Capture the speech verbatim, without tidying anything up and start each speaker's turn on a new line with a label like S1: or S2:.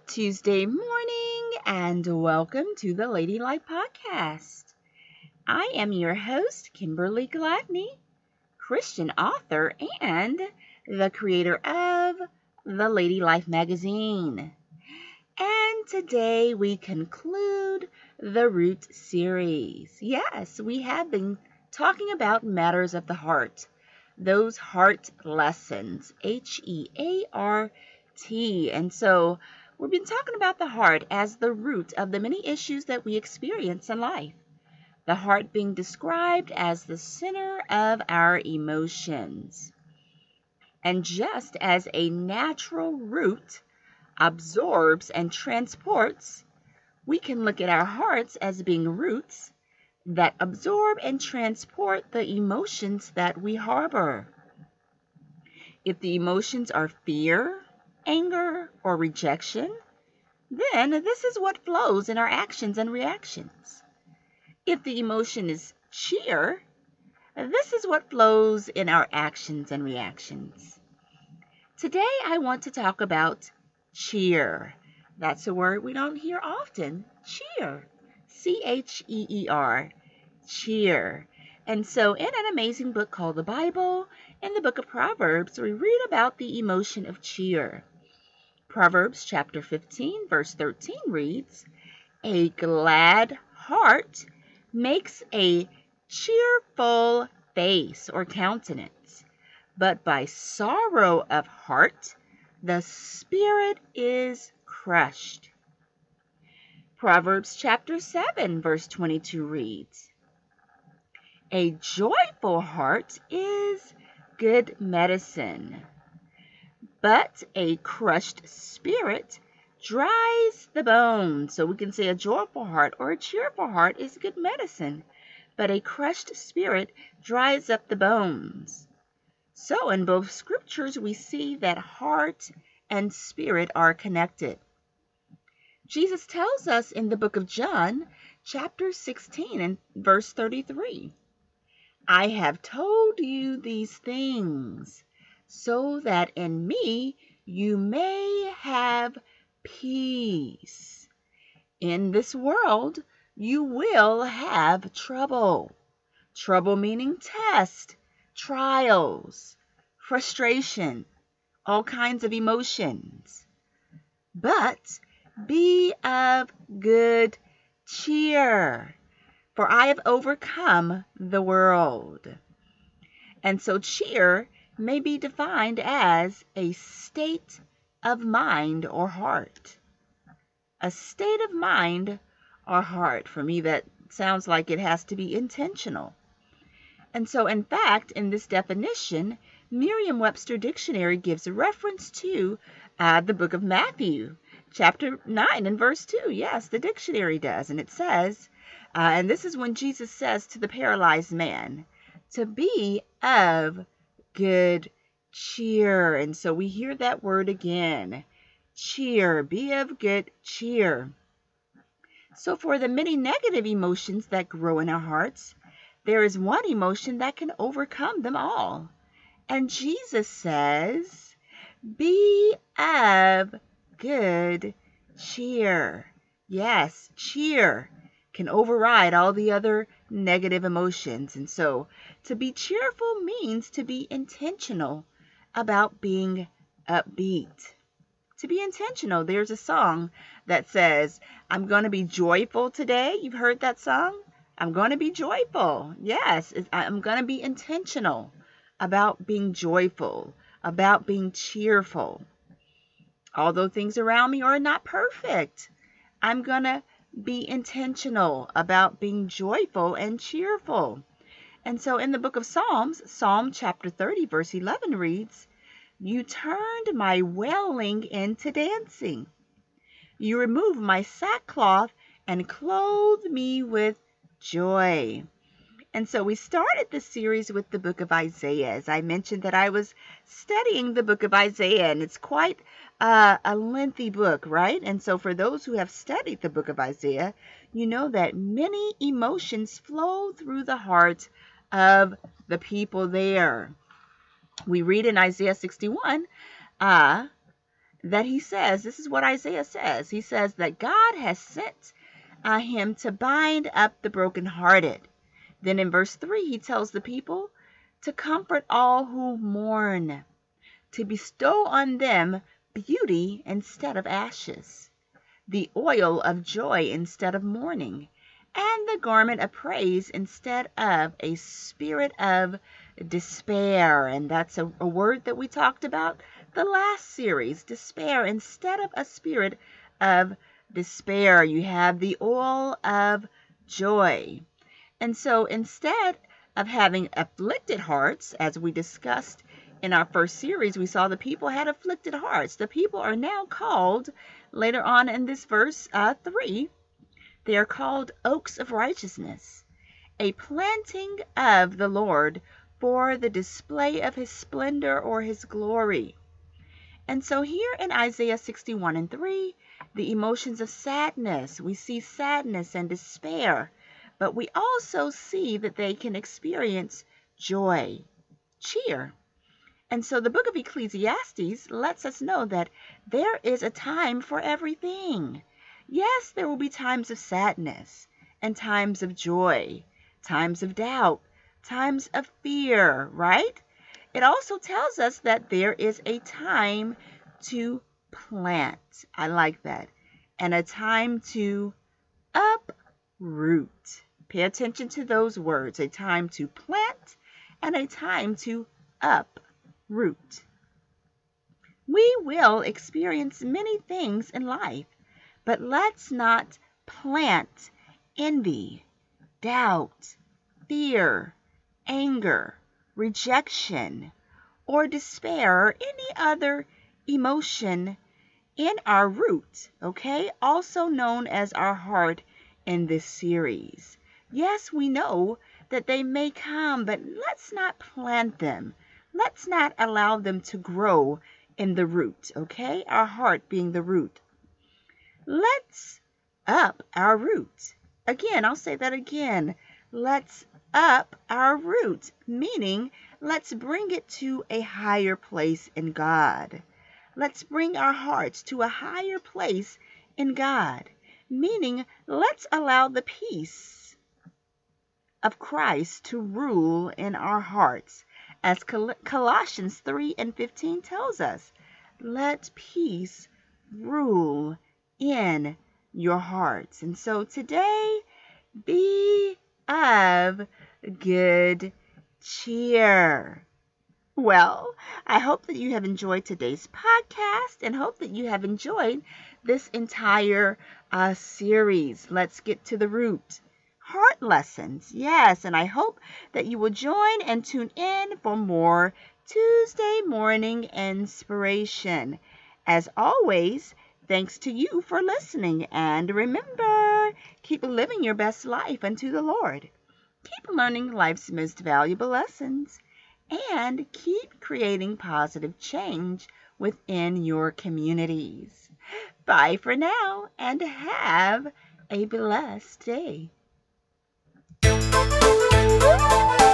S1: Tuesday morning and welcome to the Lady Life Podcast. I am your host, Kimberly Gladney, Christian author and the creator of the Lady Life magazine. And today we conclude the Root series. Yes, we have been talking about matters of the heart, those heart lessons, H E A R T. And so we've been talking about the heart as the root of the many issues that we experience in life. The heart being described as the center of our emotions. And just as a natural root absorbs and transports, we can look at our hearts as being roots that absorb and transport the emotions that we harbor. If the emotions are fear, anger, or rejection, then this is what flows in our actions and reactions. If the emotion is cheer, this is what flows in our actions and reactions. Today I want to talk about cheer. That's a word we don't hear often. Cheer. C H E E R. Cheer. And so in an amazing book called the Bible, in the book of Proverbs, we read about the emotion of cheer. Proverbs chapter fifteen, verse thirteen reads, "A glad heart makes a cheerful face or countenance, but by sorrow of heart the spirit is crushed." Proverbs chapter seven, verse twenty-two reads, "A joyful heart is good medicine, but a crushed spirit dries the bones." So we can say a joyful heart or a cheerful heart is good medicine, but a crushed spirit dries up the bones. So in both scriptures, we see that heart and spirit are connected. Jesus tells us in the book of John, chapter sixteen and verse thirty-three, "I have told you these things so that in me you may have peace. In this world you will have trouble." Trouble meaning test, trials, frustration, all kinds of emotions. "But be of good cheer, for I have overcome the world." And so cheer may be defined as a state of mind or heart. A state of mind or heart. For me, that sounds like it has to be intentional. And so, in fact, in this definition, Merriam-Webster Dictionary gives a reference to uh, the book of Matthew, chapter nine and verse two. Yes, the dictionary does. And it says, uh, and this is when Jesus says to the paralyzed man, to be of good cheer. And so we hear that word again, cheer, be of good cheer. So for the many negative emotions that grow in our hearts, there is one emotion that can overcome them all. And Jesus says, be of good cheer. Yes, cheer can override all the other negative emotions. And so to be cheerful means to be intentional about being upbeat. To be intentional. There's a song that says, "I'm going to be joyful today." You've heard that song? I'm going to be joyful. Yes, I'm going to be intentional about being joyful, about being cheerful. Although things around me are not perfect, I'm going to be intentional about being joyful and cheerful. And so in the book of Psalms, Psalm chapter thirty, verse eleven reads, "You turned my wailing into dancing. You removed my sackcloth and clothed me with joy." And so we started this series with the book of Isaiah. As I mentioned that I was studying the book of Isaiah, and it's quite uh, a lengthy book, right? And so for those who have studied the book of Isaiah, you know that many emotions flow through the heart of the people there. We read in Isaiah sixty-one, uh, that he says, this is what Isaiah says. He says that God has sent uh, him to bind up the brokenhearted. Then in verse three, he tells the people to comfort all who mourn, to bestow on them beauty instead of ashes, the oil of joy instead of mourning, and the garment of praise instead of a spirit of despair. And that's a, a word that we talked about the last series, despair instead of a spirit of despair. You have the oil of joy. And so instead of having afflicted hearts, as we discussed in our first series, we saw the people had afflicted hearts. The people are now called, later on in this verse uh, three, they are called oaks of righteousness, a planting of the Lord for the display of his splendor or his glory. And so here in Isaiah sixty-one and three, the emotions of sadness, we see sadness and despair, but we also see that they can experience joy, cheer. And so the book of Ecclesiastes lets us know that there is a time for everything. Yes, there will be times of sadness and times of joy, times of doubt, times of fear, right? It also tells us that there is a time to plant. I like that. And a time to uproot. Pay attention to those words. A time to plant and a time to uproot. We will experience many things in life, but let's not plant envy, doubt, fear, anger, rejection, or despair, or any other emotion in our root, okay? Also known as our heart in this series. Yes, we know that they may come, but let's not plant them. Let's not allow them to grow in the root, okay? Our heart being the root. Let's up our root. Again, I'll say that again. Let's up our root, meaning let's bring it to a higher place in God. Let's bring our hearts to a higher place in God, meaning let's allow the peace of Christ to rule in our hearts. As Col- Colossians three and fifteen tells us, let peace rule in your hearts. And so today, be of good cheer. Well, I hope that you have enjoyed today's podcast and hope that you have enjoyed this entire uh, series. Let's get to the root. Heart lessons, yes, and I hope that you will join and tune in for more Tuesday morning inspiration. As always, thanks to you for listening, and remember, keep living your best life unto the Lord. Keep learning life's most valuable lessons, and keep creating positive change within your communities. Bye for now, and have a blessed day.